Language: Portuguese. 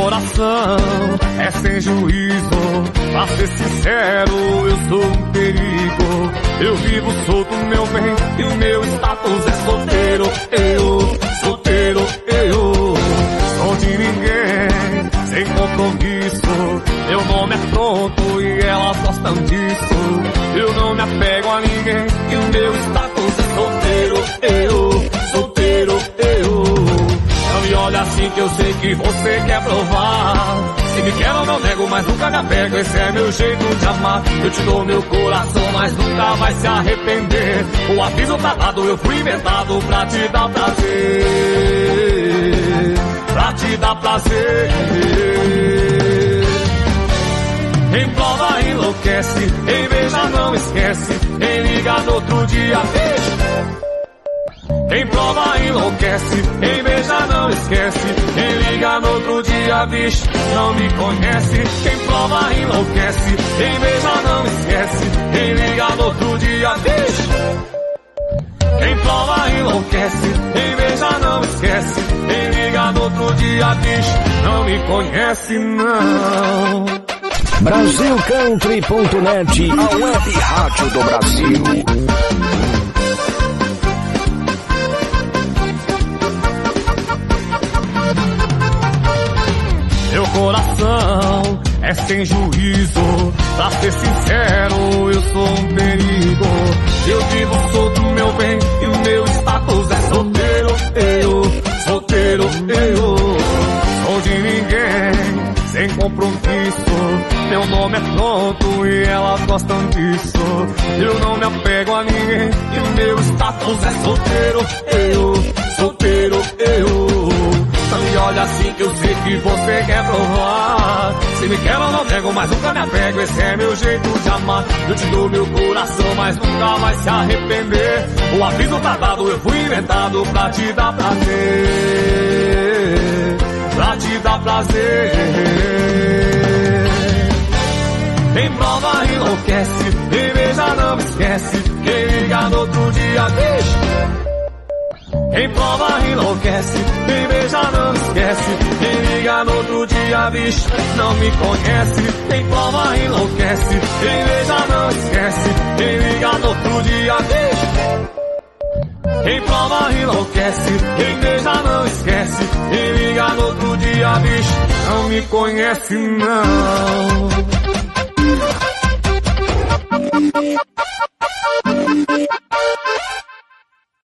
coração é sem juízo, pra ser sincero, eu sou um perigo. Eu vivo solto, meu bem, e o meu status é solteiro. Eu, solteiro, eu sou de ninguém, sem compromisso. Meu nome é pronto e elas gostam disso. Eu não me apego a ninguém, e o meu status é solteiro. Eu, solteiro, eu. Não me olha assim que eu sei que você quer provar. Se me quer eu não nego, mas nunca me apego. Esse é meu jeito de amar. Eu te dou meu coração, mas nunca vai se arrepender. O aviso tá dado, eu fui inventado pra te dar prazer. Pra te dar prazer. Em prova enlouquece, em beija não esquece, em liga no outro dia, em prova enlouquece, em beija não esquece, em liga no outro dia, bicho, não me conhece. Em prova enlouquece, em beija não esquece, em liga no outro dia, bicho. Em prova enlouquece, em beija não esquece, em liga no outro dia, bicho, não me conhece não. Brasilcountry.net, a web rádio do Brasil. Meu coração é sem juízo, pra ser sincero, eu sou um perigo. Eu vivo solto, meu bem, e o meu status é solteiro. Eu, solteiro, eu sou de ninguém, sem compromisso. Meu nome é pronto e elas gostam disso. Eu não me apego a ninguém, e o meu status é solteiro. Eu, solteiro, eu. Não me olha assim que eu sei que você quer provar. Se me quer eu não nego, mas nunca me apego. Esse é meu jeito de amar. Eu te dou meu coração, mas nunca vai se arrepender. O aviso tá dado, eu fui inventado pra te dar prazer. Pra te dar prazer. Em prova enlouquece, em beija não esquece, quem liga no outro dia, bicho. Em prova enlouquece, em beija não esquece, quem liga no outro dia, bicho, não me conhece. Em prova enlouquece, em beija não esquece, quem liga no outro dia, bicho. Em prova enlouquece, em beija não esquece, quem liga no outro dia, bicho, não me conhece não.